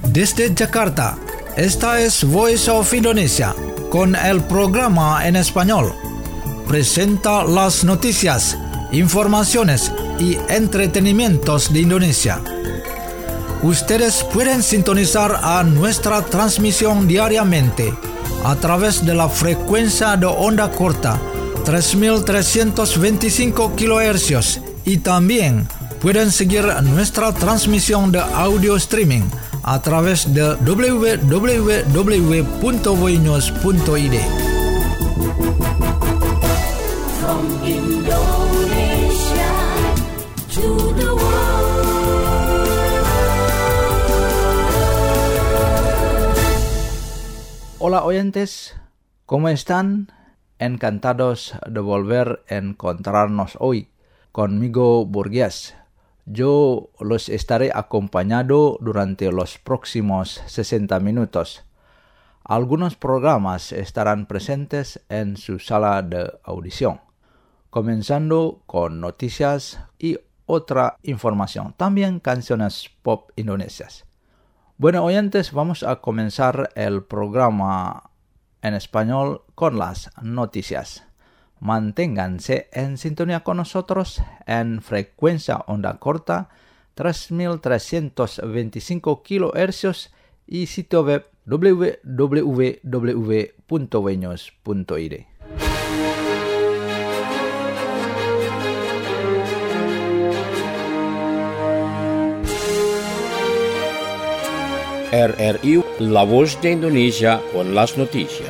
Desde Jakarta, esta es Voice of Indonesia, con el programa en español. Presenta las noticias, informaciones y entretenimientos de Indonesia. Ustedes pueden sintonizar a nuestra transmisión diariamente a través de la frecuencia de onda corta 3.325 kHz y también pueden seguir nuestra transmisión de audio streaming a través de www.voinews.id. From Indonesia to the world. Hola oyentes, ¿cómo están? Encantados de volver a encontrarnos hoy. Conmigo Burgues. Yo los estaré acompañando durante los próximos 60 minutos. Algunos programas estarán presentes en su sala de audición, comenzando con noticias y otra información, también canciones pop indonesias. Bueno, oyentes, vamos a comenzar el programa en español con las noticias. Manténganse en sintonía con nosotros en frecuencia onda corta 3.325 kHz y sitio web www.voinews.id. RRI, La Voz de Indonesia con las noticias.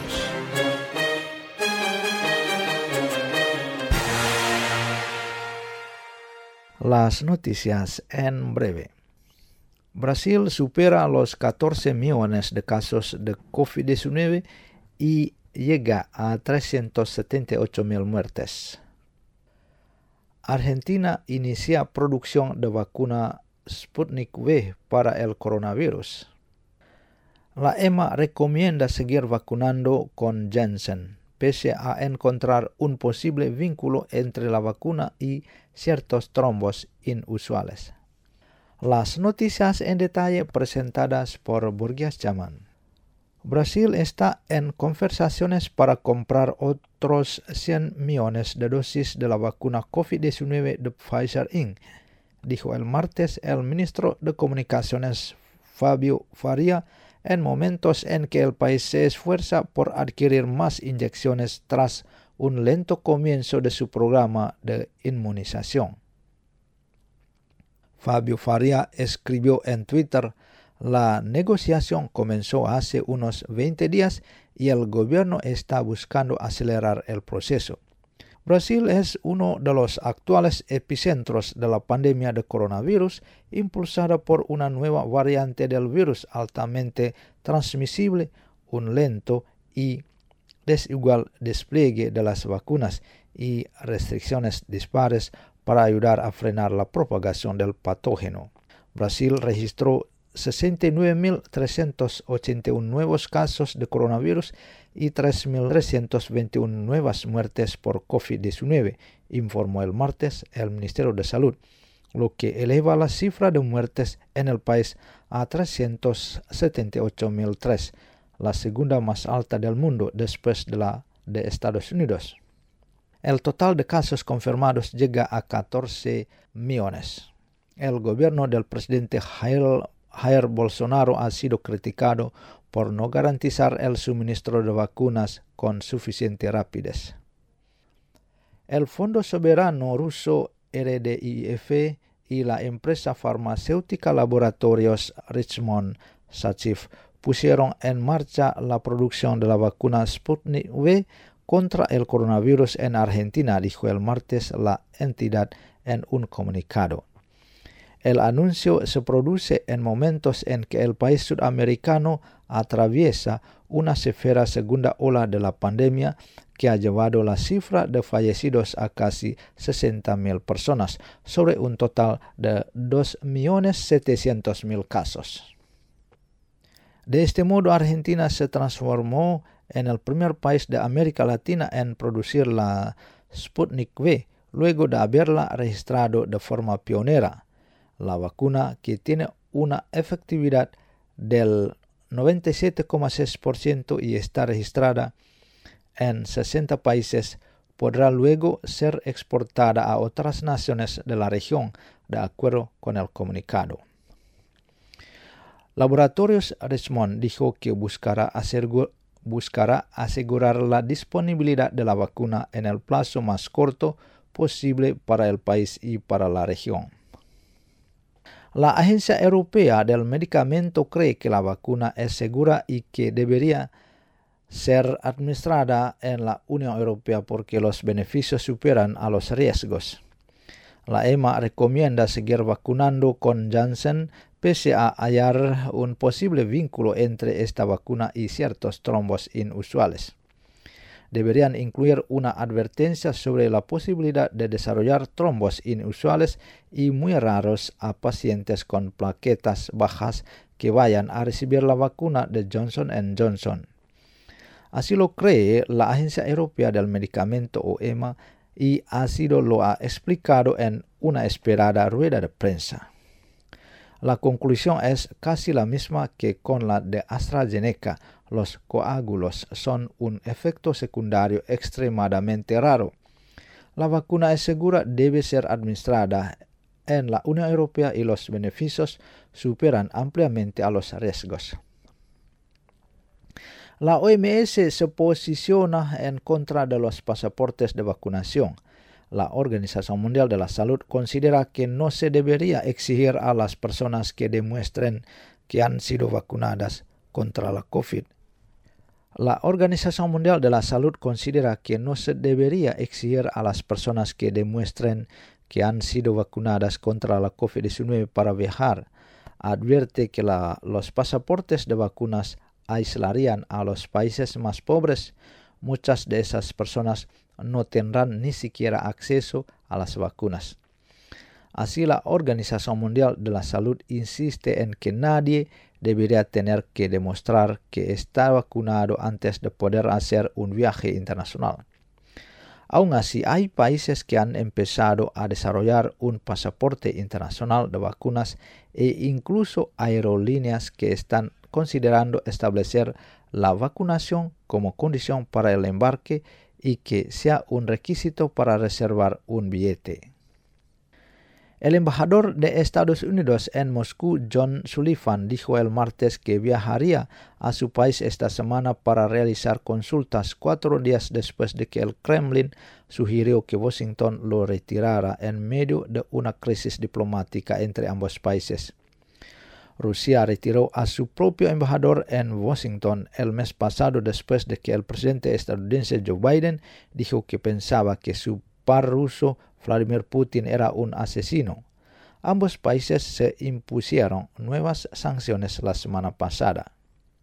Las noticias en breve. Brasil supera los 14 millones de casos de COVID-19 y llega a 378.000 muertes. Argentina inicia producción de vacuna Sputnik V para el coronavirus. La EMA recomienda seguir vacunando con Janssen, pese a encontrar un posible vínculo entre la vacuna y ciertos trombos inusuales. Las noticias en detalle presentadas por Burgues Jaman. Brasil está en conversaciones para comprar otros 100 millones de dosis de la vacuna COVID-19 de Pfizer Inc., dijo el martes el ministro de Comunicaciones Fabio Faria, en momentos en que el país se esfuerza por adquirir más inyecciones tras un lento comienzo de su programa de inmunización. Fabio Faria escribió en Twitter: la negociación comenzó hace unos 20 días y el gobierno está buscando acelerar el proceso. Brasil es uno de los actuales epicentros de la pandemia de coronavirus, impulsada por una nueva variante del virus altamente transmisible, un lento y desigual despliegue de las vacunas y restricciones dispares para ayudar a frenar la propagación del patógeno. Brasil registró 69.381 nuevos casos de coronavirus y 3.321 nuevas muertes por COVID-19, informó el martes el Ministerio de Salud, lo que eleva la cifra de muertes en el país a 378.003, la segunda más alta del mundo después de la de Estados Unidos. El total de casos confirmados llega a 14 millones. El gobierno del presidente Jair Bolsonaro ha sido criticado por no garantizar el suministro de vacunas con suficiente rapidez. El Fondo Soberano Ruso RDIF y la empresa farmacéutica Laboratorios Richmond Sachiv pusieron en marcha la producción de la vacuna Sputnik V contra el coronavirus en Argentina, dijo el martes la entidad en un comunicado. El anuncio se produce en momentos en que el país sudamericano atraviesa una severa segunda ola de la pandemia que ha llevado la cifra de fallecidos a casi 60.000 personas, sobre un total de 2.700.000 casos. De este modo, Argentina se transformó en el primer país de América Latina en producir la Sputnik V, luego de haberla registrado de forma pionera. La vacuna, que tiene una efectividad del 97,6% y está registrada en 60 países, podrá luego ser exportada a otras naciones de la región, de acuerdo con el comunicado. Laboratorios Richmond dijo que buscará asegurar la disponibilidad de la vacuna en el plazo más corto posible para el país y para la región. La Agencia Europea del Medicamento cree que la vacuna es segura y que debería ser administrada en la Unión Europea porque los beneficios superan a los riesgos. La EMA recomienda seguir vacunando con Janssen pese a hallar un posible vínculo entre esta vacuna y ciertos trombos inusuales. Deberían incluir una advertencia sobre la posibilidad de desarrollar trombos inusuales y muy raros a pacientes con plaquetas bajas que vayan a recibir la vacuna de Johnson & Johnson. Así lo cree la Agencia Europea del Medicamento o EMA y así lo ha explicado en una esperada rueda de prensa. La conclusión es casi la misma que con la de AstraZeneca. Los coágulos son un efecto secundario extremadamente raro. La vacuna es segura, debe ser administrada en la Unión Europea y los beneficios superan ampliamente a los riesgos. La OMS se posiciona en contra de los pasaportes de vacunación. La Organización Mundial de la Salud considera que no se debería exigir a las personas que demuestren que han sido vacunadas contra la COVID. La Organización Mundial de la Salud considera que no se debería exigir a las personas que demuestren que han sido vacunadas contra la COVID-19 para viajar. Advierte que los pasaportes de vacunas aislarían a los países más pobres. Muchas de esas personas no tendrán ni siquiera acceso a las vacunas. Así, la Organización Mundial de la Salud insiste en que nadie debería tener que demostrar que está vacunado antes de poder hacer un viaje internacional. Aún así, hay países que han empezado a desarrollar un pasaporte internacional de vacunas e incluso aerolíneas que están considerando establecer la vacunación como condición para el embarque y que sea un requisito para reservar un billete. El embajador de Estados Unidos en Moscú, John Sullivan, dijo el martes que viajaría a su país esta semana para realizar consultas 4 días después de que el Kremlin sugirió que Washington lo retirara en medio de una crisis diplomática entre ambos países. Rusia retiró a su propio embajador en Washington el mes pasado después de que el presidente estadounidense Joe Biden dijo que pensaba que su par ruso Vladimir Putin era un asesino. Ambos países se impusieron nuevas sanciones la semana pasada.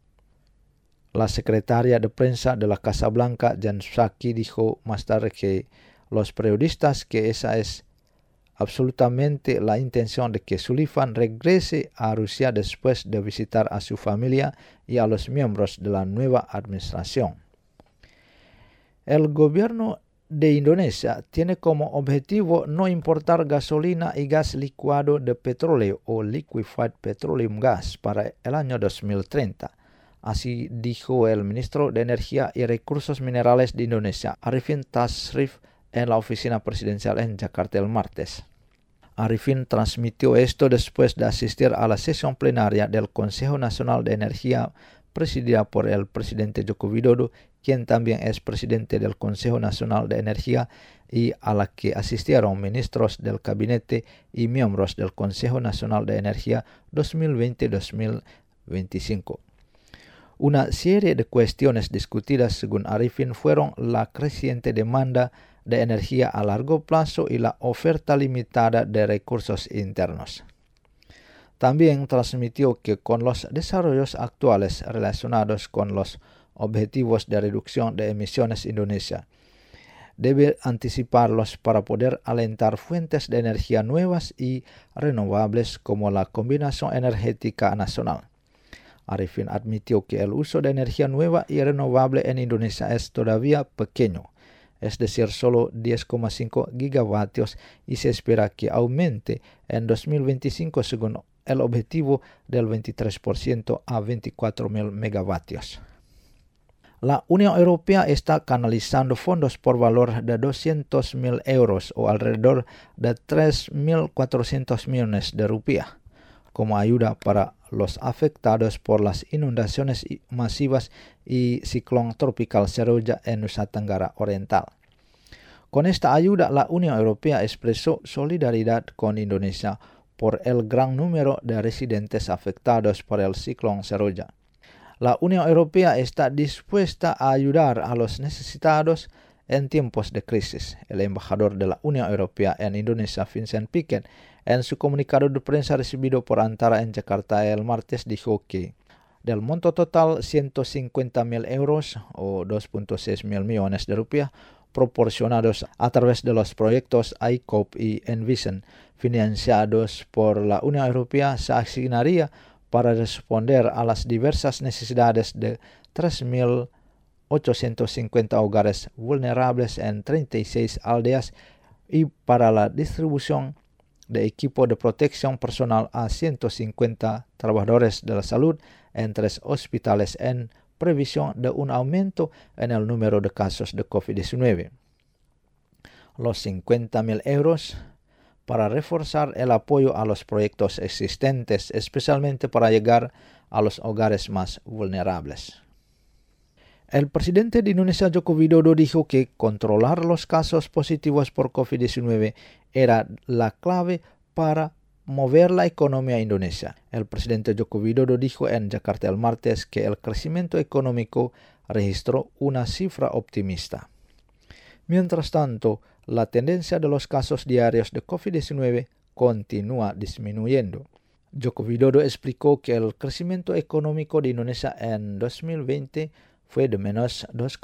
La secretaria de prensa de la Casa Blanca, Jen Psaki, dijo más tarde que los periodistas que esa es absolutamente la intención de que Sullivan regrese a Rusia después de visitar a su familia y a los miembros de la nueva administración. El gobierno de Indonesia tiene como objetivo no importar gasolina y gas licuado de petróleo o liquefied petroleum gas para el año 2030. Así dijo el ministro de Energía y Recursos Minerales de Indonesia, Arifin Tasrif, en la oficina presidencial en Jakarta el martes. Arifin transmitió esto después de asistir a la sesión plenaria del Consejo Nacional de Energía presidida por el presidente Joko Widodo, quien también es presidente del Consejo Nacional de Energía, y a la que asistieron ministros del gabinete y miembros del Consejo Nacional de Energía 2020-2025. Una serie de cuestiones discutidas según Arifin fueron la creciente demanda de energía a largo plazo y la oferta limitada de recursos internos. También transmitió que con los desarrollos actuales relacionados con los objetivos de reducción de emisiones Indonesia, debe anticiparlos para poder alentar fuentes de energía nuevas y renovables como la combinación energética nacional. Arifin admitió que el uso de energía nueva y renovable en Indonesia es todavía pequeño, es decir, solo 10,5 gigavatios, y se espera que aumente en 2025 según el objetivo del 23% a 24.000 megavatios. La Unión Europea está canalizando fondos por valor de 200.000 euros o alrededor de 3.400 millones de rupias como ayuda para los afectados por las inundaciones masivas y ciclón tropical Seroja en Nusa Tenggara Oriental. Con esta ayuda, la Unión Europea expresó solidaridad con Indonesia por el gran número de residentes afectados por el ciclón Seroja. La Unión Europea está dispuesta a ayudar a los necesitados en tiempos de crisis. El embajador de la Unión Europea en Indonesia, Vincent Piquet, en su comunicado de prensa recibido por Antara en Jakarta el martes, dijo que del monto total 150.000 euros o 2.6 mil millones de rupias proporcionados a través de los proyectos ICOP y Envision financiados por la Unión Europea, se asignaría para responder a las diversas necesidades de 3.850 hogares vulnerables en 36 aldeas y para la distribución de equipo de protección personal a 150 trabajadores de la salud en 3 hospitales en previsión de un aumento en el número de casos de COVID-19. Los 50.000 euros para reforzar el apoyo a los proyectos existentes, especialmente para llegar a los hogares más vulnerables. El presidente de Indonesia, Joko Widodo, dijo que controlar los casos positivos por COVID-19 era la clave para mover la economía indonesia. El presidente Joko Widodo dijo en Jakarta el martes que el crecimiento económico registró una cifra optimista. Mientras tanto, la tendencia de los casos diarios de COVID-19 continúa disminuyendo. Joko Widodo explicó que el crecimiento económico de Indonesia en 2020 fue de menos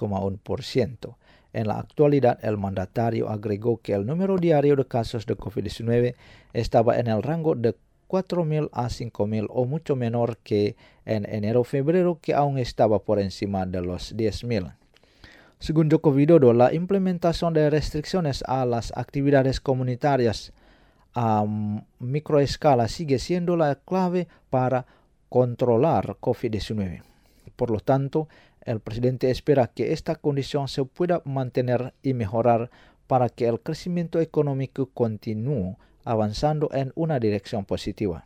2,1%. En la actualidad, el mandatario agregó que el número diario de casos de COVID-19 estaba en el rango de 4.000 a 5.000 o mucho menor que en enero-febrero, que aún estaba por encima de los 10.000. Según Joko Widodo, la implementación de restricciones a las actividades comunitarias a microescala sigue siendo la clave para controlar COVID-19. Por lo tanto, el presidente espera que esta condición se pueda mantener y mejorar para que el crecimiento económico continúe avanzando en una dirección positiva.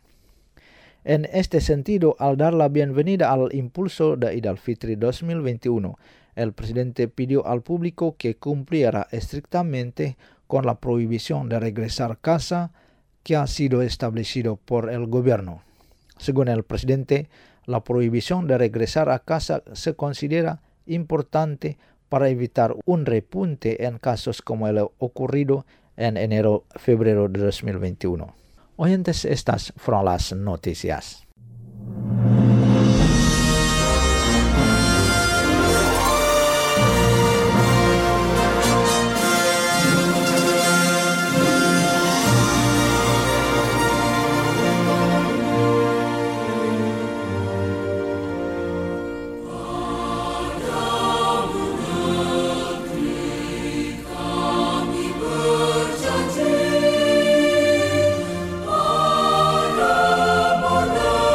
En este sentido, al dar la bienvenida al impulso de Eid al-Fitri 2021, el presidente pidió al público que cumpliera estrictamente con la prohibición de regresar a casa que ha sido establecido por el gobierno. Según el presidente, la prohibición de regresar a casa se considera importante para evitar un repunte en casos como el ocurrido en enero-febrero de 2021. Oyentes, estas fueron las noticias. Berjanji, pada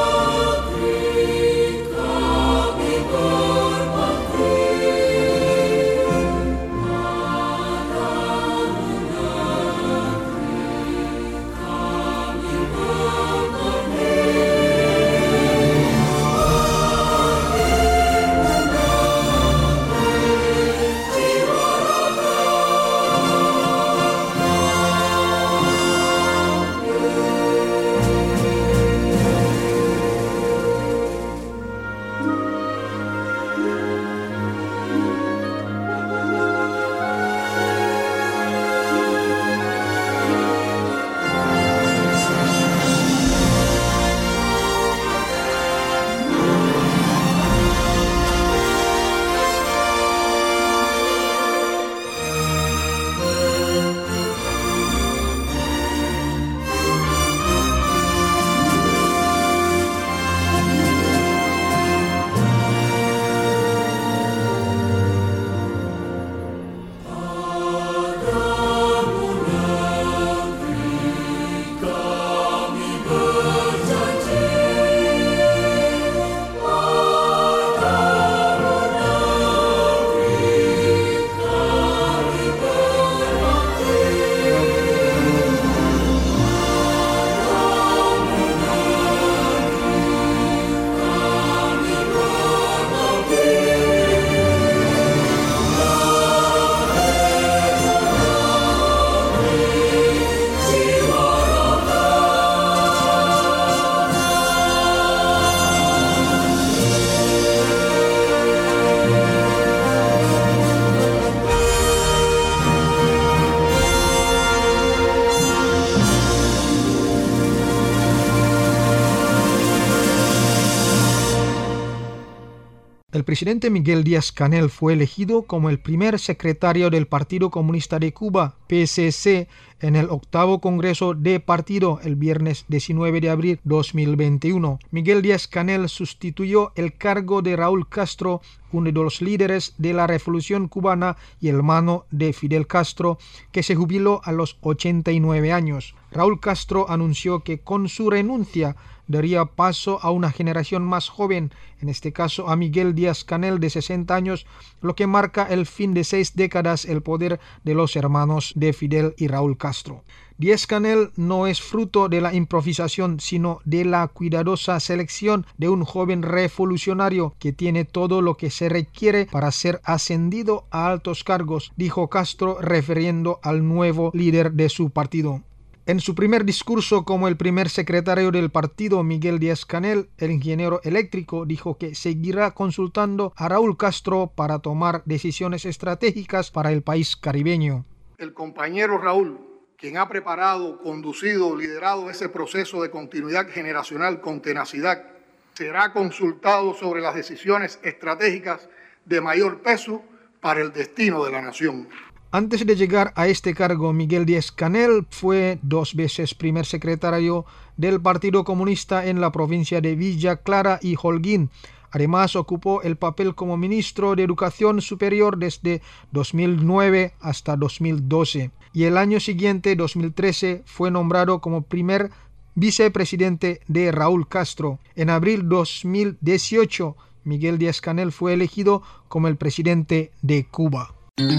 el presidente Miguel Díaz-Canel fue elegido como el primer secretario del Partido Comunista de Cuba, PCC, en el 8º Congreso de Partido el viernes 19 de abril 2021. Miguel Díaz-Canel sustituyó el cargo de Raúl Castro, uno de los líderes de la Revolución Cubana y hermano de Fidel Castro, que se jubiló a los 89 años. Raúl Castro anunció que con su renuncia daría paso a una generación más joven, en este caso a Miguel Díaz-Canel de 60 años, lo que marca el fin de 6 décadas el poder de los hermanos de Fidel y Raúl Castro. Díaz-Canel no es fruto de la improvisación, sino de la cuidadosa selección de un joven revolucionario que tiene todo lo que se requiere para ser ascendido a altos cargos, dijo Castro refiriendo al nuevo líder de su partido. En su primer discurso como el primer secretario del partido, Miguel Díaz-Canel, el ingeniero eléctrico, dijo que seguirá consultando a Raúl Castro para tomar decisiones estratégicas para el país caribeño. El compañero Raúl, quien ha preparado, conducido, liderado ese proceso de continuidad generacional con tenacidad, será consultado sobre las decisiones estratégicas de mayor peso para el destino de la nación. Antes de llegar a este cargo, Miguel Díaz-Canel fue 2 veces primer secretario del Partido Comunista en la provincia de Villa Clara y Holguín. Además, ocupó el papel como ministro de Educación Superior desde 2009 hasta 2012. Y el año siguiente, 2013, fue nombrado como primer vicepresidente de Raúl Castro. En abril 2018, Miguel Díaz-Canel fue elegido como el presidente de Cuba.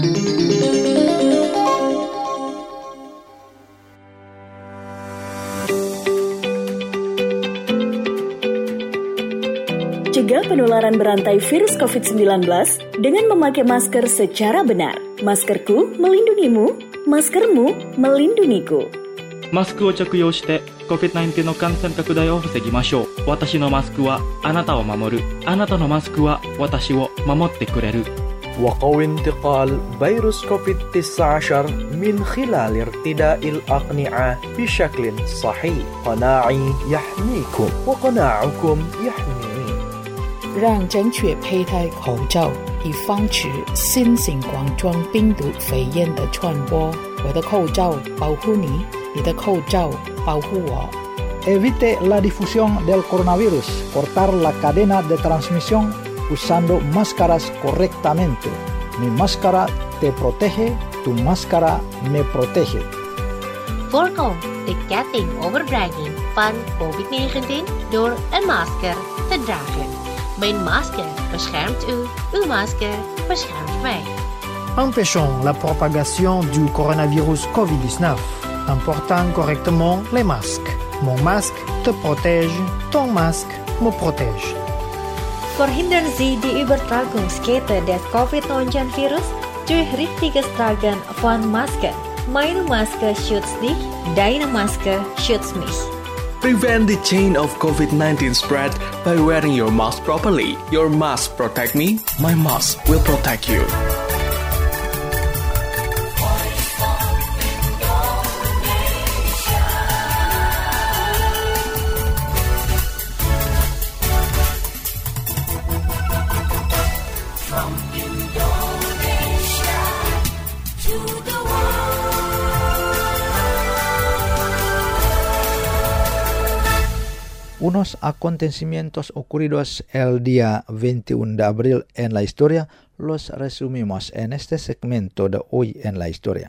Cegah penularan berantai virus COVID-19 dengan memakai masker secara benar. Maskerku melindungimu, maskermu melindungiku. マスクを着用して COVID-19 の感染拡大を防ぎましょう。私のマスクはあなたを守る。あなたのマスクは私を守ってくれる。 وقوي انتقال فيروس كوفيد-19 من خلال ارتداء الأقنعة بشكل صحيح. قناعي يحميكم وقناعكم يحميني. 让正确佩戴口罩，以防止新型冠状病毒肺炎的传播。我的口罩保护你，你的口罩保护我。 Evite la difusión del coronavirus. Cortar la cadena de transmisión usando máscaras correctamente. Mi máscara te protege, tu máscara me protege. Voorkom de ketting overbrenging van COVID-19 door een masker te dragen. Mijn masker beschermt u, uw masker beschermt mij. Empêchons la propagation du coronavirus COVID-19 en portant correctement les masques. Mon masque te protège, ton masque me protège. Verhindern Sie die Übertragungskette des Covid-19-Virus durch richtiges Tragen von Masken. Meine Maske schützt dich, deine Maske schützt mich. Prevent the chain of COVID-19 spread by wearing your mask properly. Your mask protect me, my mask will protect you. Unos acontecimientos ocurridos el día 21 de abril en la historia los resumimos en este segmento de Hoy en la Historia.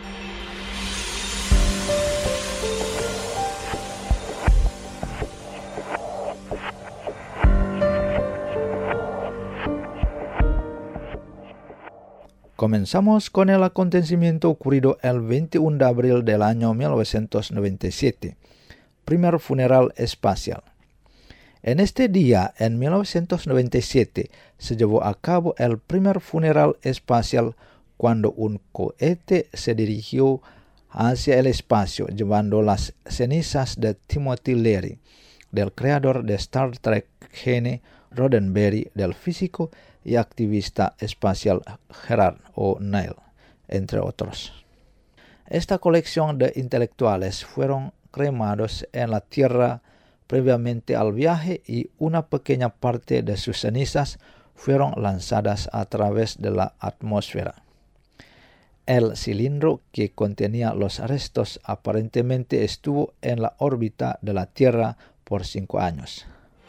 Comenzamos con el acontecimiento ocurrido el 21 de abril del año 1997. Primer funeral espacial. En este día, en 1997, se llevó a cabo el primer funeral espacial cuando un cohete se dirigió hacia el espacio llevando las cenizas de Timothy Leary, del creador de Star Trek Gene Roddenberry, del físico y activista espacial Gerard O'Neill, entre otros. Esta colección de intelectuales fueron cremados en la tierra previamente al viaje y una pequeña parte de sus cenizas fueron lanzadas a través de la atmósfera. El cilindro que contenía los restos aparentemente estuvo en la órbita de la Tierra por 5 años.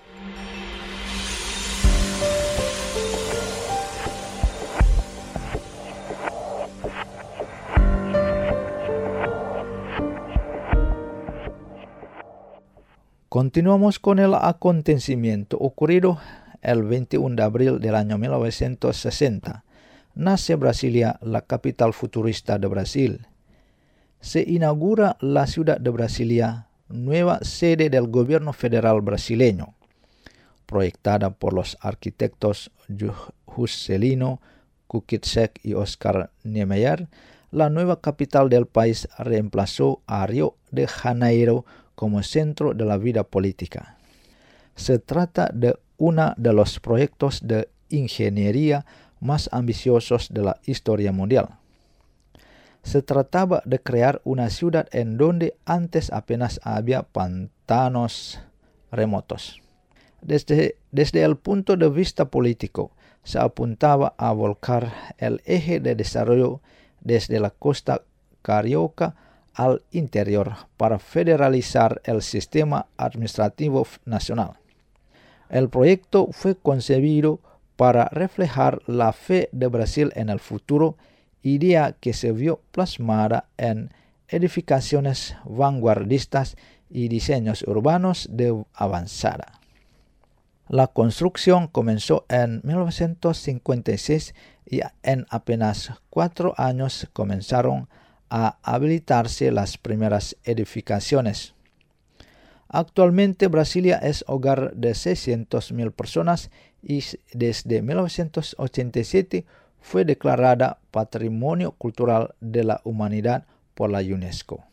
Continuamos con el acontecimiento ocurrido el 21 de abril del año 1960. Nace Brasilia, la capital futurista de Brasil. Se inaugura la ciudad de Brasilia, nueva sede del gobierno federal brasileño. Proyectada por los arquitectos Juscelino Kubitschek y Oscar Niemeyer, la nueva capital del país reemplazó a Río de Janeiro como centro de la vida política. Se trata de uno de los proyectos de ingeniería más ambiciosos de la historia mundial. Se trataba de crear una ciudad en donde antes apenas había pantanos remotos. Desde el punto de vista político, se apuntaba a volcar el eje de desarrollo desde la costa carioca al interior para federalizar el sistema administrativo nacional. El proyecto fue concebido para reflejar la fe de Brasil en el futuro, idea que se vio plasmada en edificaciones vanguardistas y diseños urbanos de avanzada. La construcción comenzó en 1956 y en apenas 4 años comenzaron a habilitarse las primeras edificaciones. Actualmente Brasilia es hogar de 600,000 personas y desde 1987 fue declarada Patrimonio Cultural de la Humanidad por la UNESCO.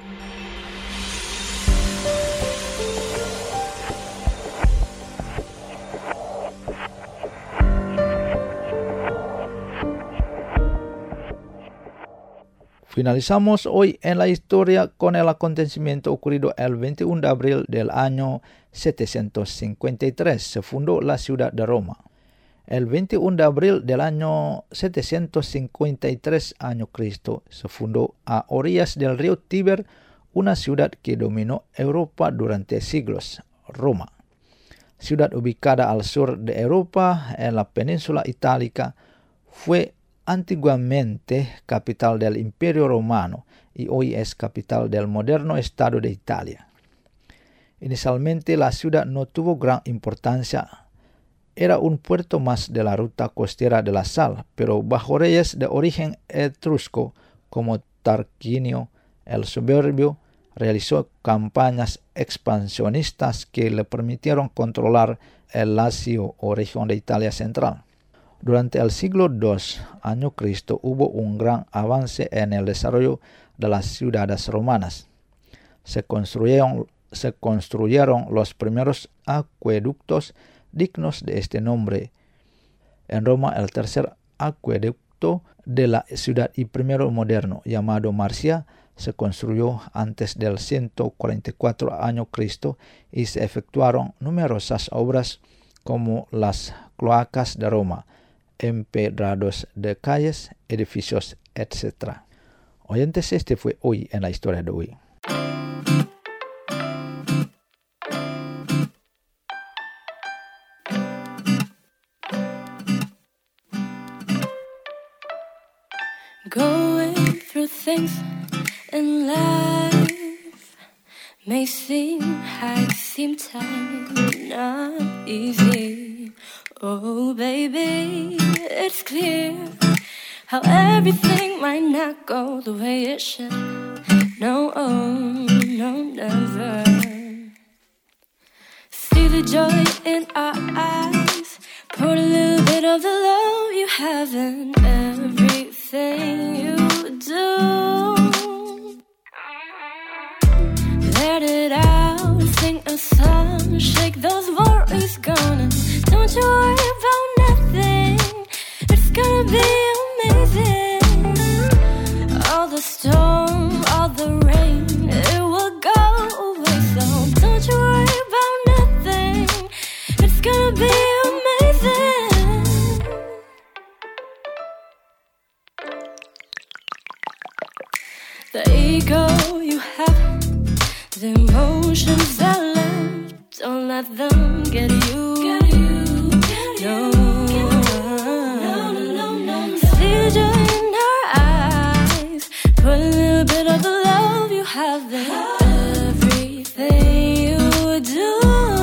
Finalizamos hoy en la historia con el acontecimiento ocurrido el 21 de abril del año 753. Se fundó la ciudad de Roma. El 21 de abril del año 753 a.C. se fundó a orillas del río Tíber una ciudad que dominó Europa durante siglos, Roma. Ciudad ubicada al sur de Europa, en la península itálica, fue antiguamente capital del Imperio Romano y hoy es capital del moderno Estado de Italia. Inicialmente la ciudad no tuvo gran importancia. Era un puerto más de la ruta costera de la sal, pero bajo reyes de origen etrusco como Tarquinio el Soberbio realizó campañas expansionistas que le permitieron controlar el Lacio o región de Italia central. Durante el siglo II a.C. hubo un gran avance en el desarrollo de las ciudades romanas. Se construyeron los primeros acueductos dignos de este nombre. En Roma, el tercer acueducto de la ciudad y primero moderno, llamado Marcia, se construyó antes del 144 a.C. y se efectuaron numerosas obras como las cloacas de Roma, empedrados de calles, edificios, etc. Oyentes, este fue hoy en la historia de hoy. Going through things in life may seem high, seem tight, not easy. Oh baby, it's clear how everything might not go the way it should. No, oh, no, never. See the joy in our eyes, pour a little bit of the love you have in everything you do. Let it out, sing a song, shake those worries gone. Don't you worry about nothing, it's gonna be amazing. All the storm, all the rain, it will go away. So don't you worry about nothing, it's gonna be amazing. the ego you have, the emotions that left, don't let them get you. No. See joy in her eyes, put a little bit of the love you have in everything you do.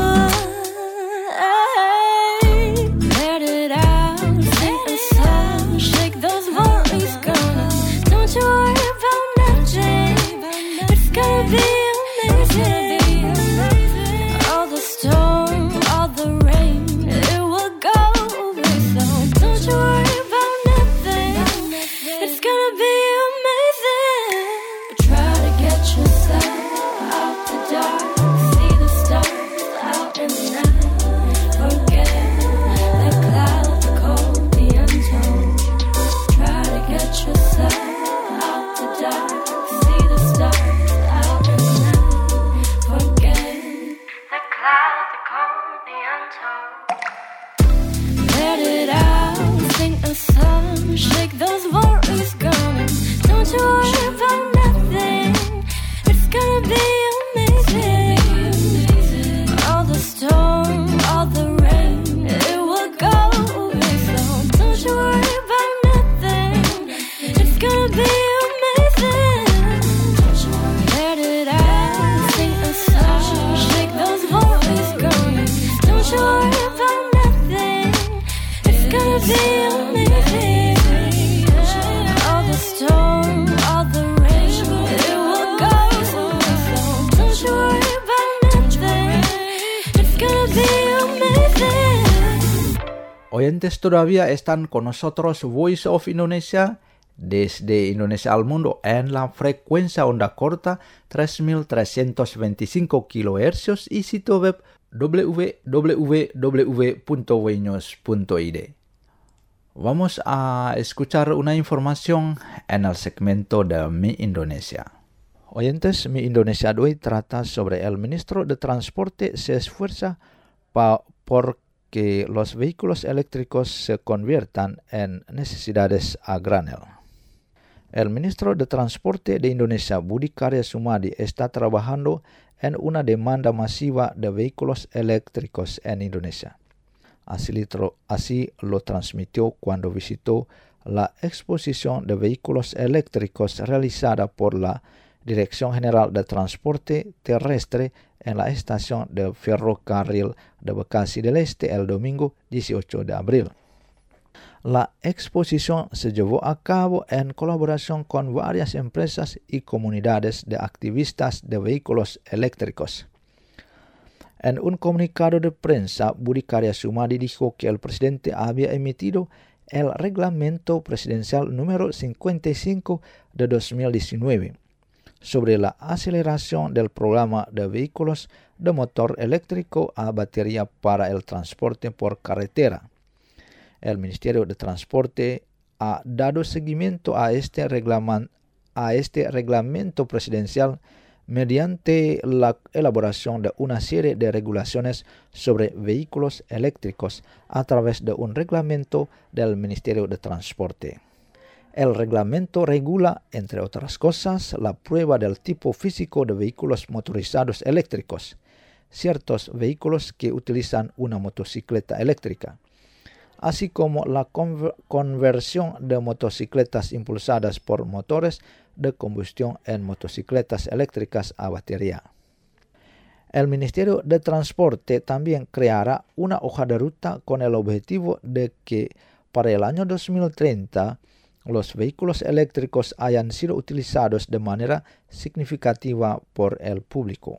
Let it out, sing a song, shake those worries gone. Don't you worry about nothing, it's gonna be amazing. All the storm, all the rain, it will go away. So don't you worry about nothing, it's gonna be amazing. But try to get yourself out the dark, see the stars out in the night. Forget the cloud, the cold, the untold. Try to get yourself out the dark, see the stars out in the night. Forget the cloud, the cold, the untold. Let it out, sing a song, shake those worries gone. Don't you worry about nothing, it's gonna be amazing. All the storm, all the rain, it will go away. So don't you worry about nothing, it's gonna be amazing. Let it out, sing a song, shake those worries gone. Don't you worry about nothing, it's gonna be amazing. All the storm, all the rain, it will go away. So don't you worry about nothing, it's gonna be amazing. Oyentes, todavía están con nosotros Voice of Indonesia desde Indonesia al mundo en la frecuencia onda corta 3325 kHz y sitio web www.wnews.id. Vamos a escuchar una información en el segmento de Mi Indonesia. Oyentes, Mi Indonesia de hoy trata sobre el ministro de Transporte se esfuerza por que los vehículos eléctricos se conviertan en necesidades a granel. El ministro de Transporte de Indonesia, Budi Karya Sumadi, está trabajando en una demanda masiva de vehículos eléctricos en Indonesia. Así lo transmitió cuando visitó la exposición de vehículos eléctricos realizada por la Dirección General de Transporte Terrestre en la estación del ferrocarril de Bekasi del Este el domingo 18 de abril. La exposición se llevó a cabo en colaboración con varias empresas y comunidades de activistas de vehículos eléctricos. En un comunicado de prensa, Budi Karya Sumadi dijo que el presidente había emitido el reglamento presidencial número 55 de 2019 sobre la aceleración del programa de vehículos de motor eléctrico a batería para el transporte por carretera. El Ministerio de Transporte ha dado seguimiento a este reglamento presidencial mediante la elaboración de una serie de regulaciones sobre vehículos eléctricos a través de un reglamento del Ministerio de Transporte. El reglamento regula, entre otras cosas, la prueba del tipo físico de vehículos motorizados eléctricos, ciertos vehículos que utilizan una motocicleta eléctrica, así como la conversión de motocicletas impulsadas por motores de combustión en motocicletas eléctricas a batería. El Ministerio de Transporte también creará una hoja de ruta con el objetivo de que para el año 2030 los vehículos eléctricos hayan sido utilizados de manera significativa por el público.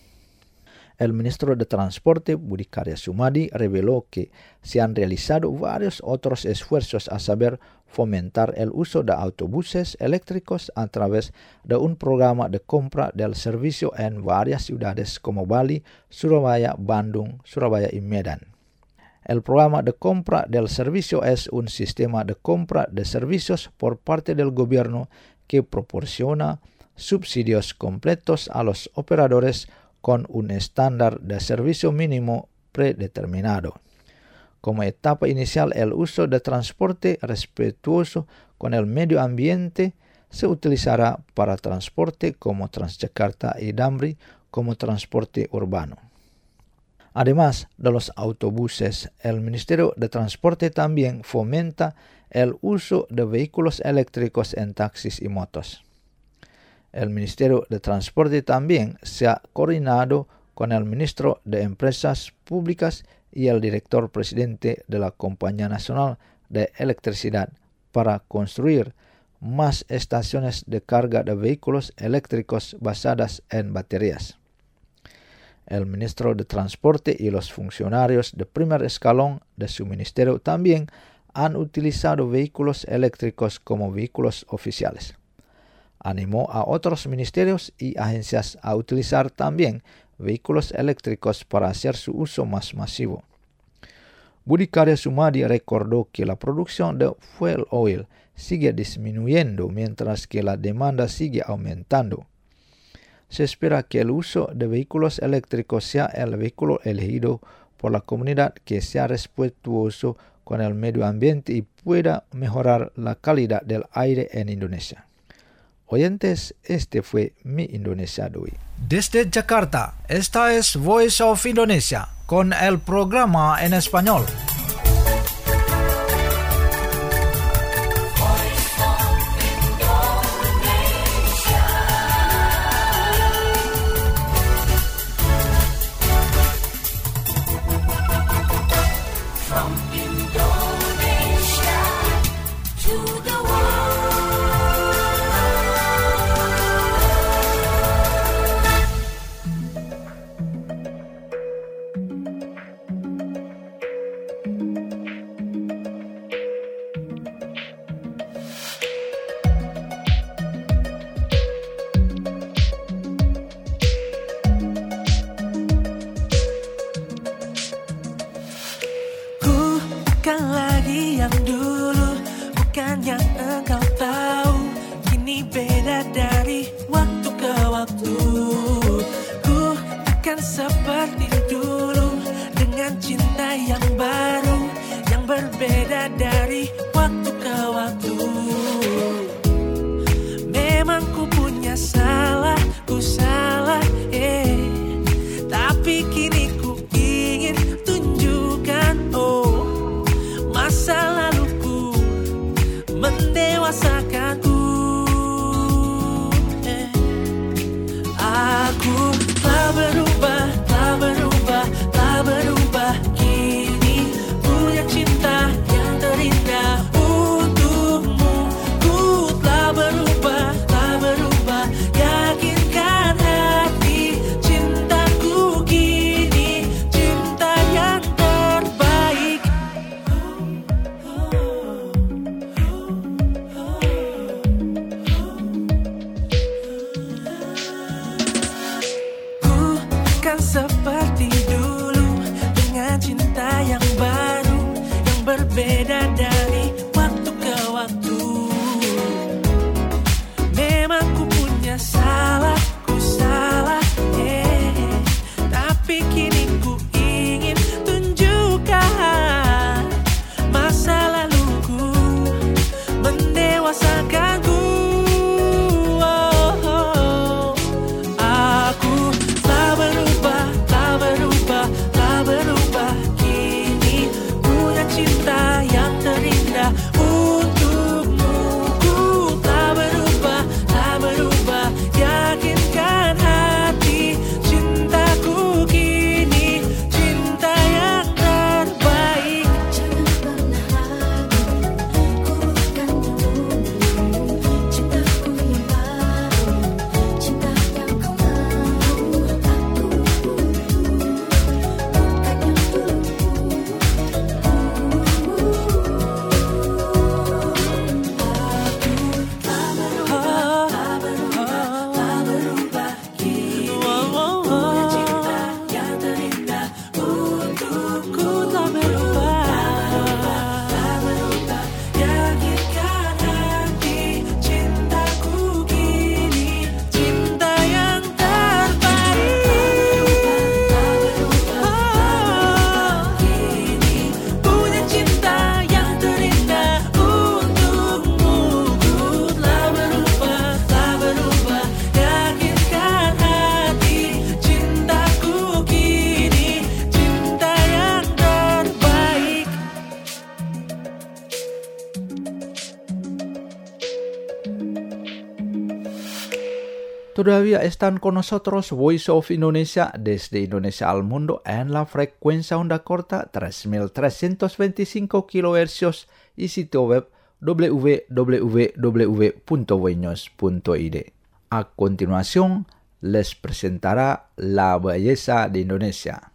El ministro de Transporte, Budi Karya Sumadi, reveló que se han realizado varios otros esfuerzos, a saber, fomentar el uso de autobuses eléctricos a través de un programa de compra del servicio en varias ciudades como Bali, Surabaya, Bandung, Surabaya y Medan. El programa de compra del servicio es un sistema de compra de servicios por parte del gobierno que proporciona subsidios completos a los operadores con un estándar de servicio mínimo predeterminado. Como etapa inicial, el uso de transporte respetuoso con el medio ambiente se utilizará para transporte como Transjakarta y Damri como transporte urbano. Además de los autobuses, el Ministerio de Transporte también fomenta el uso de vehículos eléctricos en taxis y motos. El Ministerio de Transporte también se ha coordinado con el Ministro de Empresas Públicas y el Director Presidente de la Compañía Nacional de Electricidad para construir más estaciones de carga de vehículos eléctricos basadas en baterías. El Ministro de Transporte y los funcionarios de primer escalón de su ministerio también han utilizado vehículos eléctricos como vehículos oficiales. Animó a otros ministerios y agencias a utilizar también vehículos eléctricos para hacer su uso más masivo. Budi Karya Sumadi recordó que la producción de fuel oil sigue disminuyendo mientras que la demanda sigue aumentando. Se espera que el uso de vehículos eléctricos sea el vehículo elegido por la comunidad que sea respetuoso con el medio ambiente y pueda mejorar la calidad del aire en Indonesia. Oyentes, este fue mi Indonesia de hoy. Desde Jakarta, esta es Voice of Indonesia con el programa en español. Todavía están con nosotros Voice of Indonesia desde Indonesia al mundo en la frecuencia onda corta 3325 kHz y sitio web www.voinews.id. A continuación, les presentará La Belleza de Indonesia.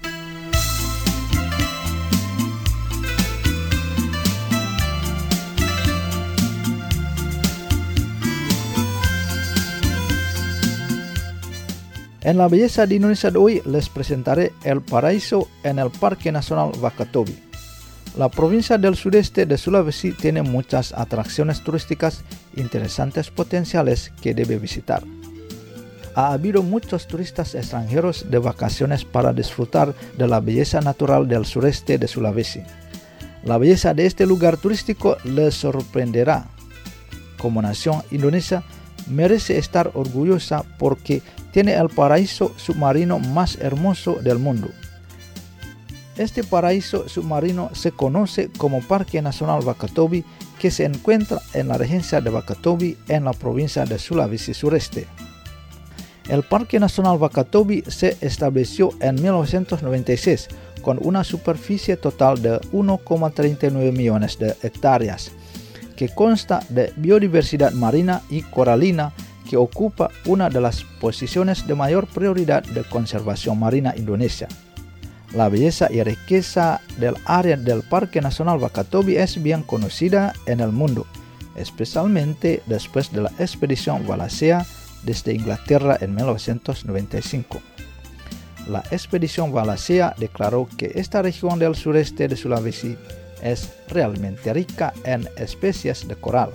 En La Belleza de Indonesia de hoy les presentaré el paraíso en el Parque Nacional Wakatobi. La provincia del sudeste de Sulawesi tiene muchas atracciones turísticas interesantes potenciales que debe visitar. Ha habido muchos turistas extranjeros de vacaciones para disfrutar de la belleza natural del sureste de Sulawesi. La belleza de este lugar turístico les sorprenderá. Como nación Indonesia, merece estar orgullosa porque tiene el paraíso submarino más hermoso del mundo. Este paraíso submarino se conoce como Parque Nacional Wakatobi, que se encuentra en la regencia de Wakatobi en la provincia de Sulawesi Sureste. El Parque Nacional Wakatobi se estableció en 1996 con una superficie total de 1,39 millones de hectáreas, que consta de biodiversidad marina y coralina, que ocupa una de las posiciones de mayor prioridad de conservación marina Indonesia. La belleza y riqueza del área del Parque Nacional Wakatobi es bien conocida en el mundo, especialmente después de la expedición Wallacea desde Inglaterra en 1995. La expedición Wallacea declaró que esta región del sureste de Sulawesi es realmente rica en especies de coral.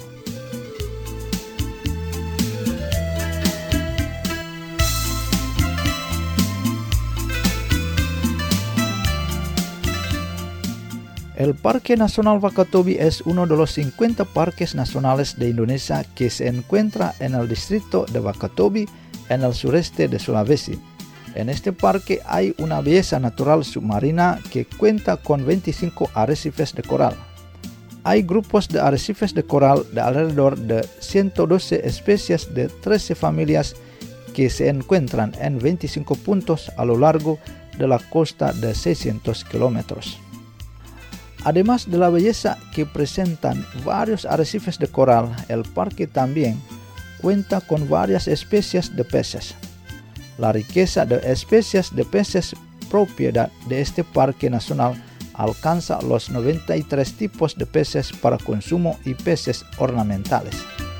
El Parque Nacional Wakatobi es uno de los 50 parques nacionales de Indonesia que se encuentra en el distrito de Wakatobi, en el sureste de Sulawesi. En este parque hay una belleza natural submarina que cuenta con 25 arrecifes de coral. Hay grupos de arrecifes de coral de alrededor de 112 especies de 13 familias que se encuentran en 25 puntos a lo largo de la costa de 600 kilómetros. Además de la belleza que presentan varios arrecifes de coral, el parque también cuenta con varias especies de peces. La riqueza de especies de peces propiedad de este parque nacional alcanza los 93 tipos de peces para consumo y peces ornamentales.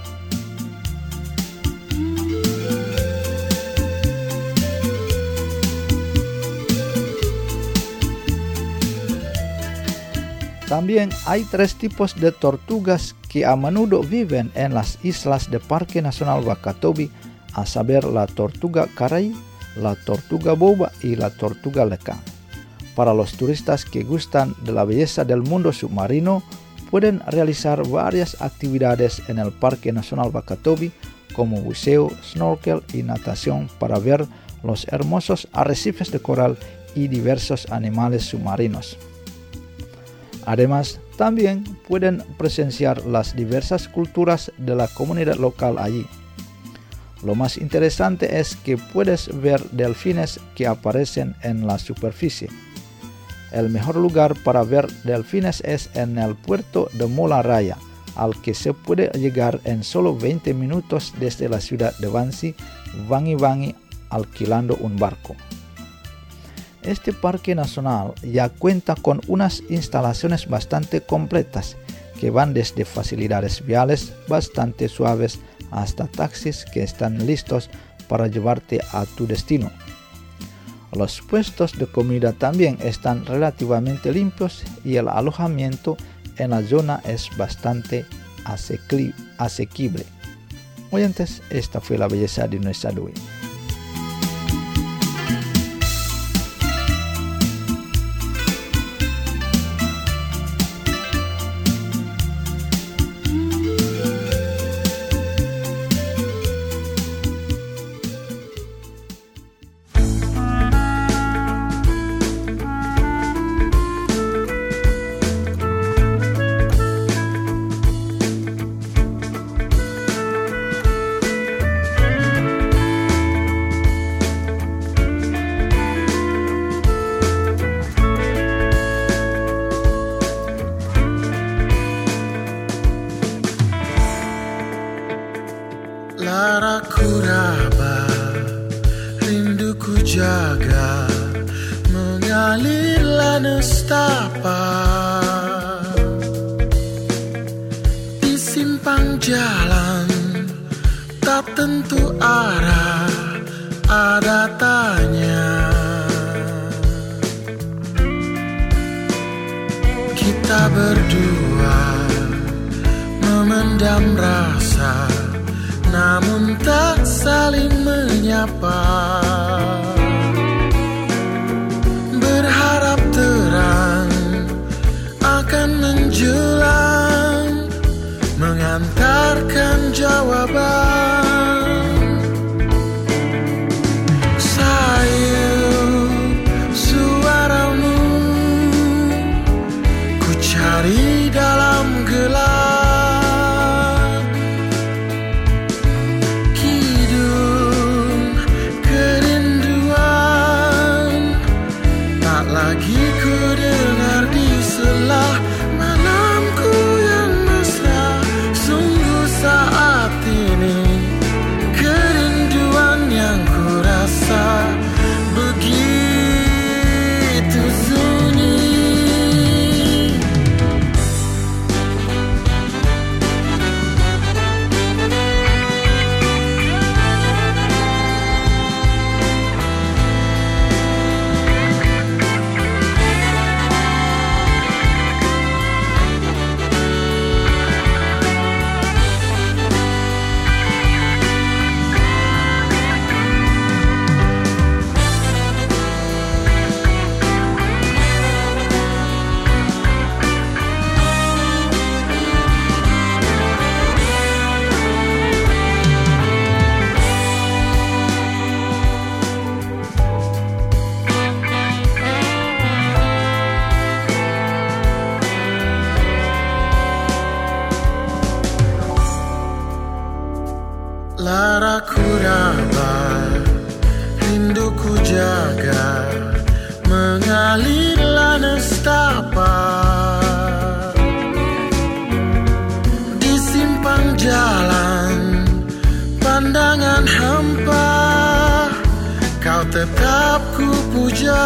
También hay 3 tipos de tortugas que a menudo viven en las islas del Parque Nacional Wakatobi, a saber la tortuga caray, la tortuga boba y la tortuga lekang. Para los turistas que gustan de la belleza del mundo submarino, pueden realizar varias actividades en el Parque Nacional Wakatobi, como buceo, snorkel y natación para ver los hermosos arrecifes de coral y diversos animales submarinos. Además, también pueden presenciar las diversas culturas de la comunidad local allí. Lo más interesante es que puedes ver delfines que aparecen en la superficie. El mejor lugar para ver delfines es en el puerto de Mola Raya, al que se puede llegar en solo 20 minutos desde la ciudad de Vangi alquilando un barco. Este parque nacional ya cuenta con unas instalaciones bastante completas que van desde facilidades viales bastante suaves hasta taxis que están listos para llevarte a tu destino. Los puestos de comida también están relativamente limpios y el alojamiento en la zona es bastante asequible. Oyentes, esta fue la belleza de nuestra hoy. Laraku raba, rinduku jaga, mengalirlah nestapa. Di simpang jalan, tak tentu arah, ada tanya. Kita berdua memendam rasa, namun tak saling menyapa. Berharap terang akan menjulang, mengantarkan jawaban. Sayu suaramu ku cari dalam gelap. Kidung kerinduan tak lagi ku dengar di selah malamku yang mesra. Sungguh saat ini kerinduan yang ku rasa begitu sunyi. Laraku raba, rinduku jaga, mengalirlah nestapa. Di simpang jalan, pandangan hampa, kau tetap ku puja.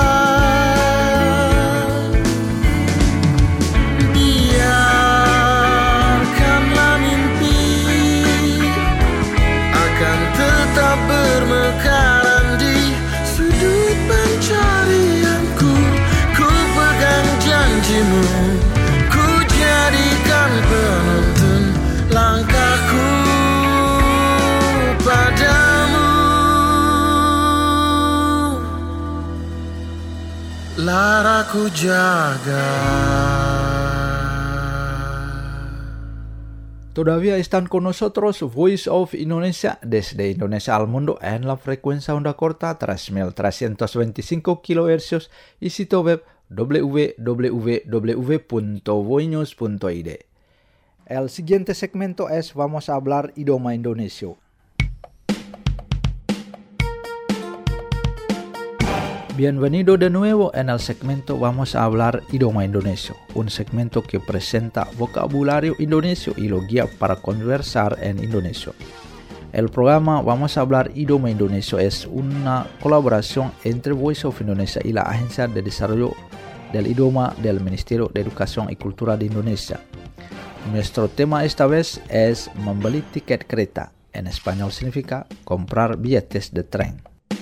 Biarkanlah mimpi akan tetap bermekaran di sudut pencarianku. Ku pegang janjimu, ku jadikan penuntun langkahku padamu. Laraku jaga. Todavía están con nosotros Voice of Indonesia desde Indonesia al mundo en la frecuencia onda corta 3.325 kHz y sitio web www.voinews.id. El siguiente segmento es Vamos a hablar idioma Indonesia. Bienvenido de nuevo en el segmento Vamos a hablar idioma Indonesia, un segmento que presenta vocabulario indonesio y lo guía para conversar en indonesio. El programa Vamos a hablar idioma Indonesia es una colaboración entre Voice of Indonesia y la Agencia de Desarrollo del Idioma del Ministerio de Educación y Cultura de Indonesia. Nuestro tema esta vez es membeli tiket kereta. En español significa comprar billetes de tren.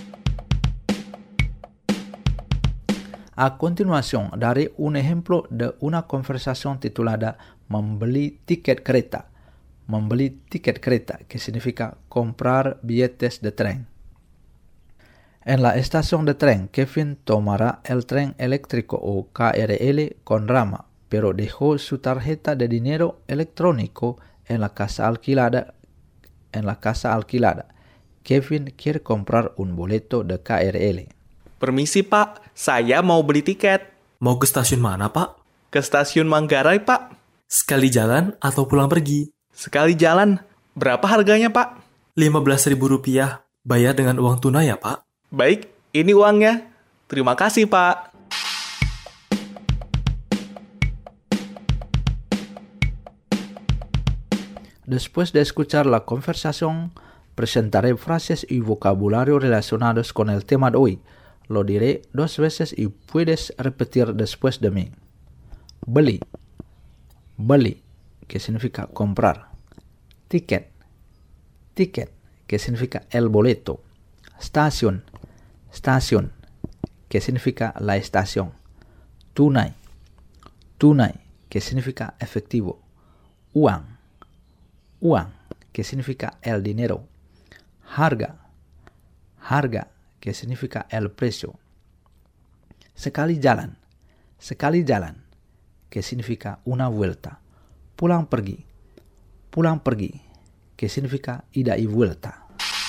A continuación, daré un ejemplo de una conversación titulada Membeli tiket kereta. Membeli tiket kereta, que significa comprar billetes de tren. En la estación de tren, Kevin tomará el tren eléctrico o KRL con rama, pero dejó su tarjeta de dinero electrónico en la casa alquilada. Kevin quiere comprar un boleto de KRL. Permisi Pak, saya mau beli tiket. Mau ke stasiun mana Pak? Ke stasiun Manggarai Pak. Sekali jalan atau pulang pergi? Sekali jalan. Berapa harganya Pak? Rp15.000. Bayar dengan uang tunai ya Pak? Baik, ini uangnya. Terima kasih Pak. Después de escuchar la conversación, Presentaré frases y vocabulario relacionados con el tema de hoy. Lo diré 2 veces y puedes repetir después de mí. Beli, beli, que significa comprar. Ticket, ticket, que significa el boleto. Estación, estación, que significa la estación. Tunai, tunai, que significa efectivo. Uang, uang, que significa el dinero. Harga, harga, que significa el precio. Sekali jalan, que significa una vuelta. Pulang pergi, que significa ida y vuelta.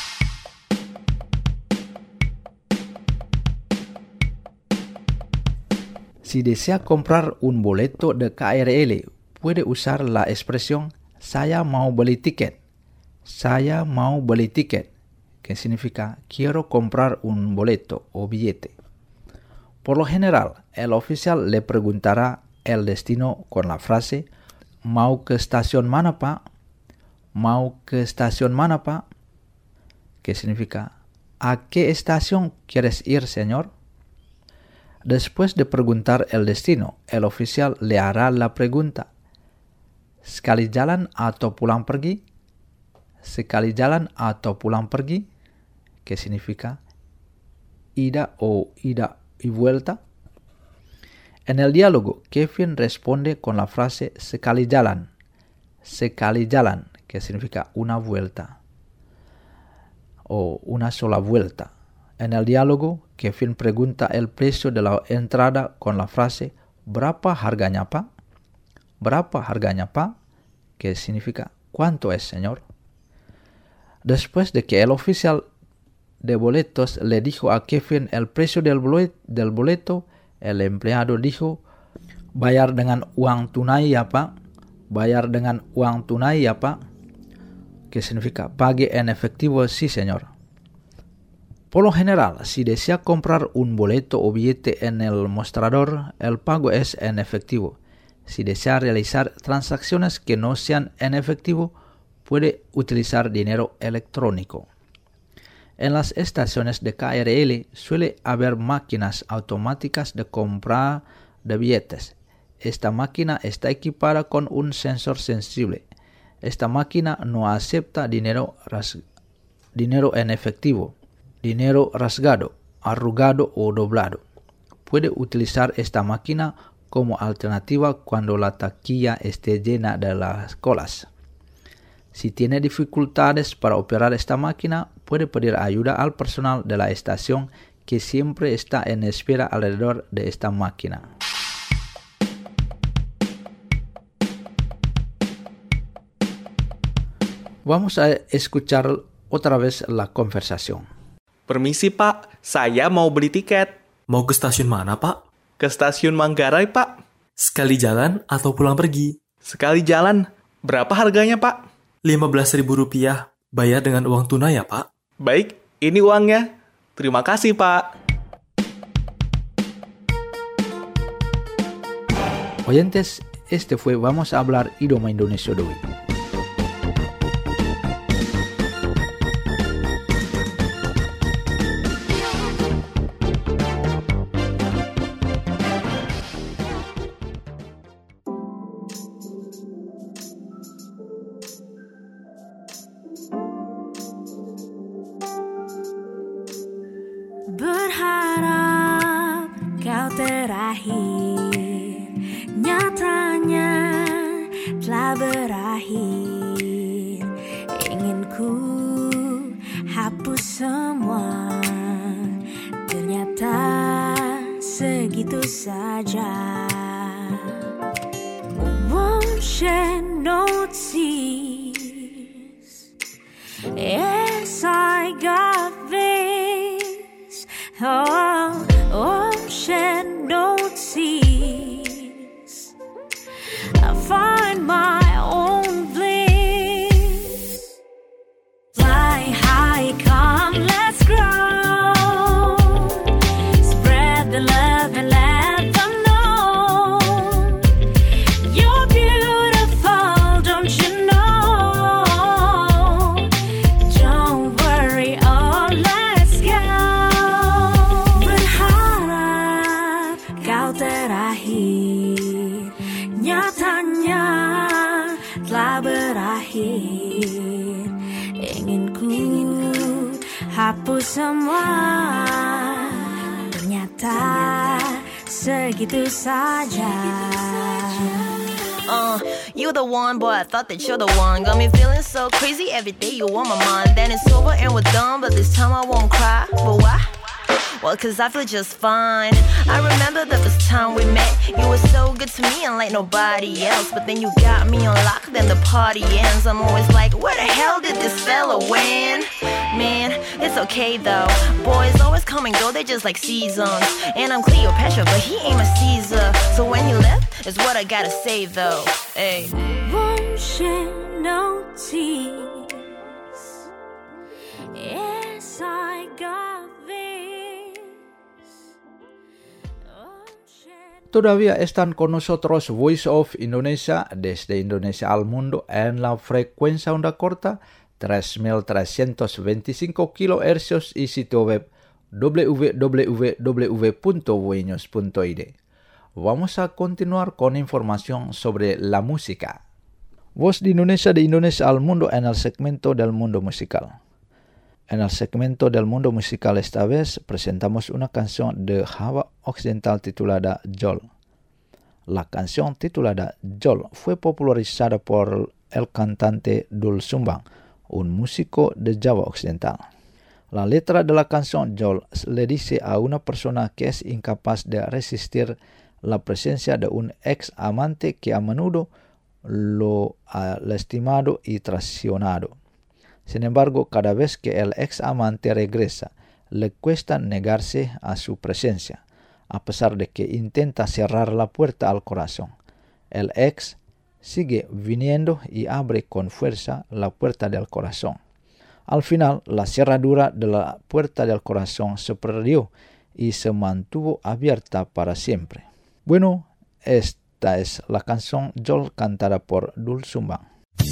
Si desea comprar un boleto de KRL, puede usar la expresión saya mau beli tiket. Saya mau beli tiket, que significa quiero comprar un boleto o billete. Por lo general, el oficial le preguntará el destino con la frase ¿Mau ke stasiun mana, Pak? ¿Mau ke stasiun mana, Pak? Que significa ¿a qué estación quieres ir, señor? Después de preguntar el destino, el oficial le hará la pregunta ¿sekali jalan atau pulang pergi? Sekali jalan atau pulang pergi, que significa ida o ida y vuelta. En el diálogo, Kevin responde con la frase sekali jalan, que significa una vuelta o una sola vuelta. En el diálogo, Kevin pregunta el precio de la entrada con la frase ¿berapa harganya, Pak? ¿Berapa harganya, Pak? Que significa ¿cuánto es, señor? Después de que el oficial de boletos le dijo a Kevin el precio del boleto, el empleado dijo, bayar dengan uang tunai ya, Pak. Bayar dengan uang tunai ya, Pak. Que significa pague en efectivo, sí, señor. Por lo general, si desea comprar un boleto o billete en el mostrador, el pago es en efectivo. Si desea realizar transacciones que no sean en efectivo, puede utilizar dinero electrónico. En las estaciones de KRL suele haber máquinas automáticas de compra de billetes. Esta máquina está equipada con un sensor sensible. Esta máquina no acepta dinero en efectivo, dinero rasgado, arrugado o doblado. Puede utilizar esta máquina como alternativa cuando la taquilla esté llena de las colas. Si tiene dificultades para operar esta máquina, puede pedir ayuda al personal de la estación que siempre está en espera alrededor de esta máquina. Vamos a escuchar otra vez la conversación. Permisi, Pak. Saya mau beli tiket. Mau ke stasiun mana, Pak? Ke stasiun Manggarai, Pak. Sekali jalan atau pulang pergi? Sekali jalan. Berapa harganya, Pak? Rp15.000. Bayar dengan uang tunai ya, Pak? Baik, ini uangnya. Terima kasih, Pak. Oyentes, este fue Vamos a hablar idioma Indonesia de hoy. Berharap kau terakhir, nyatanya telah berakhir. Ingin ku hapus semua, ternyata segitu saja. Won't shed no tears, yes I got this. Oh, shed no tears. I find my own bliss. Fly high, come, let's grow. Spread the love and let them know you're beautiful, don't you know? Don't sapu semua, ternyata segitu saja. You the one, boy, I thought that you're the one. Got me feeling so crazy, every day you on my mind. Then it's over and we're done, but this time I won't cry. But why? Well, cause I feel just fine. I remember the first time we met. You were so good to me and like nobody else. But then you got me on lock, then the party ends. I'm always like, where the hell did this fella win? Man, it's okay though. Boys always come and go, they're just like seasons. And I'm Cleopatra, but he ain't my Caesar. So when he left, is what I gotta say though. Hey. Won't shed no tears. Yes, I got this. Todavía están con nosotros Voice of Indonesia desde Indonesia al mundo en la frecuencia onda corta 3325 kHz y sitio web www.voinews.id. Vamos a continuar con información sobre la música. Voz de Indonesia al mundo en el segmento del mundo musical. En el segmento del mundo musical esta vez presentamos una canción de Java Occidental titulada Jol. La canción titulada Jol fue popularizada por el cantante Doel Sumbang, un músico de Java Occidental. La letra de la canción Jol le dice a una persona que es incapaz de resistir la presencia de un ex amante que a menudo lo ha lastimado y traicionado. Sin embargo, cada vez que el ex amante regresa, le cuesta negarse a su presencia, a pesar de que intenta cerrar la puerta al corazón. El ex sigue viniendo y abre con fuerza la puerta del corazón. Al final, la cerradura de la puerta del corazón se perdió y se mantuvo abierta para siempre. Bueno, esta es la canción Jol cantada por Doel Sumbang.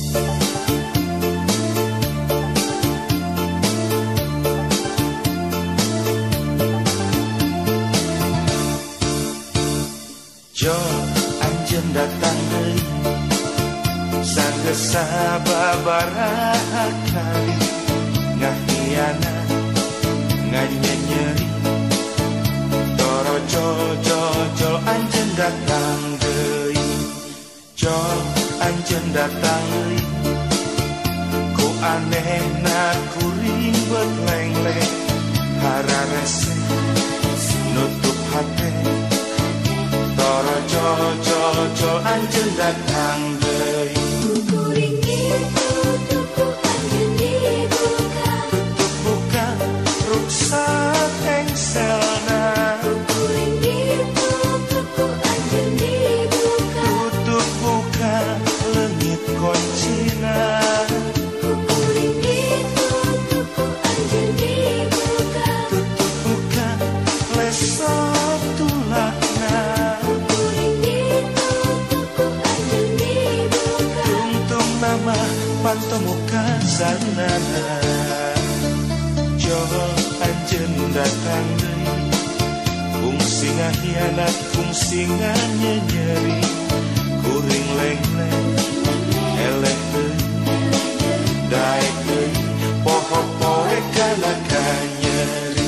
Jol anjeun datang deui sanggeus sababaraha kali ngahianat nganyenyeri toro jol anjeun datang deui Jol anjeun datang deui ku anehna kuring beut lengleng hararese nutup hate toro jol anjeun datang deui kuring itu tuku anjeun dibuka tutup buka ruksa engselna kuring itu tuku anjeun dibuka tutup buka leungit koncina kuring itu tuku anjeun dibuka tutup buka lesot tulakna pantomuka sanana Jol anjeun datang deui kungsi ngahianat kungsi nganyenyeri kuring lengleng eleh deui daek deui poho-poe kana kanyeri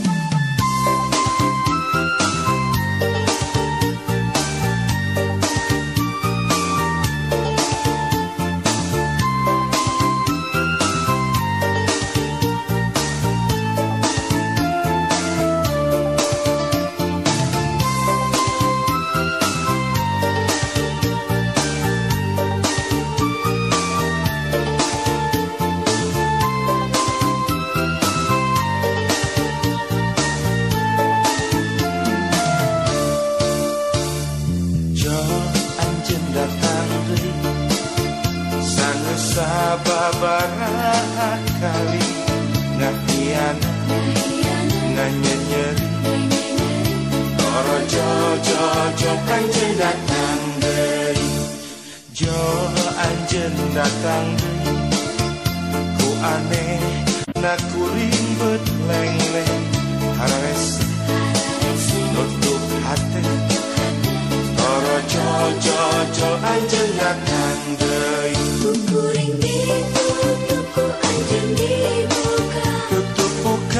sababaraha kali ngahianat nganyenyeri toro jol anjeun datang deui Jol anjeun datang deui ku aneh na kuring beut lengleng hararese nutup hate toro jol anjeun datang deui kuring itu tuku anjeun dibuka tutup buka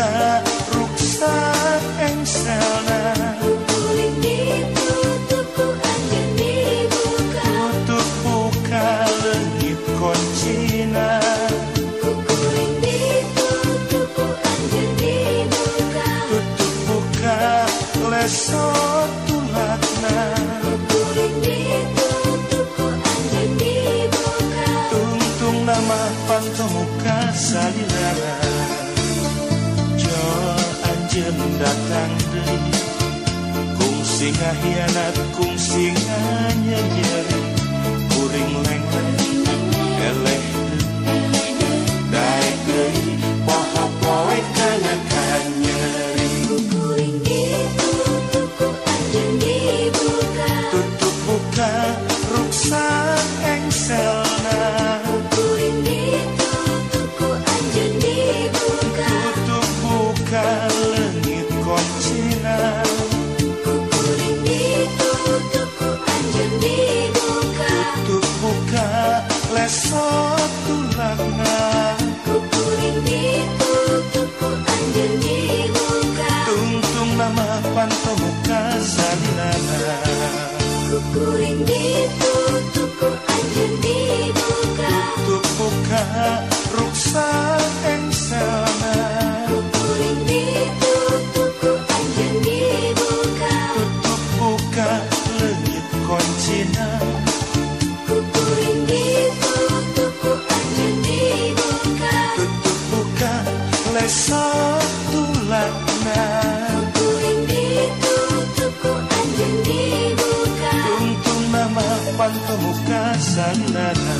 leso tulakna kukuring ditutuku anjeun dibuka tungtung nama pantomuka salilana jo anjeun datang deui kung singa hianat kung singa nyeri kuring leng-leng eleh daek deui poho poe kana nyeri kukuring ditutuku anjeun dibuka tutup buka ruksa engselna kukuring ditutuku anjeun dibuka tutup buka leungit koncina kukuring ditutuku anjeun dibuka tutup buka leso tulakna kukuring ditutuku anjeun dibuka tungtung nama pantomuka salilana kukuring ditutuku anjeun dibuka tutup buka ruksa engselna kukuring ditutuku anjeun dibuka tutup buka leungit koncina kukuring ditutuku anjeun dibuka tutup buka leso tulakna kukuring ditutuku anjeun dibuka tungtung nama pantomuka salilana.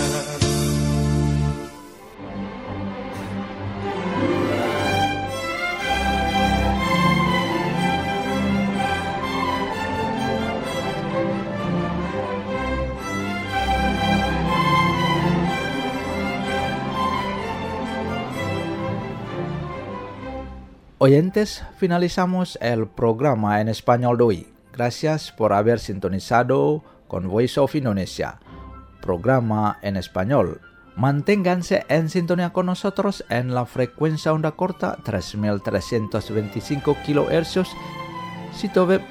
Oyentes, finalizamos el programa en español de hoy. Gracias por haber sintonizado con Voice of Indonesia, programa en español. Manténganse en sintonía con nosotros en la frecuencia onda corta 3325 kHz, sitio web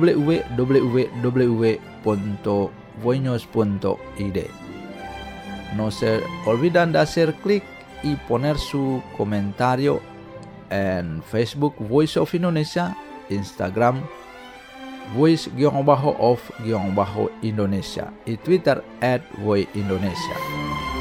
www.voinos.id. No se olviden de hacer clic y poner su comentario en Facebook Voice of Indonesia, Instagram Voice_of_Indonesia y Twitter @voiceindonesia.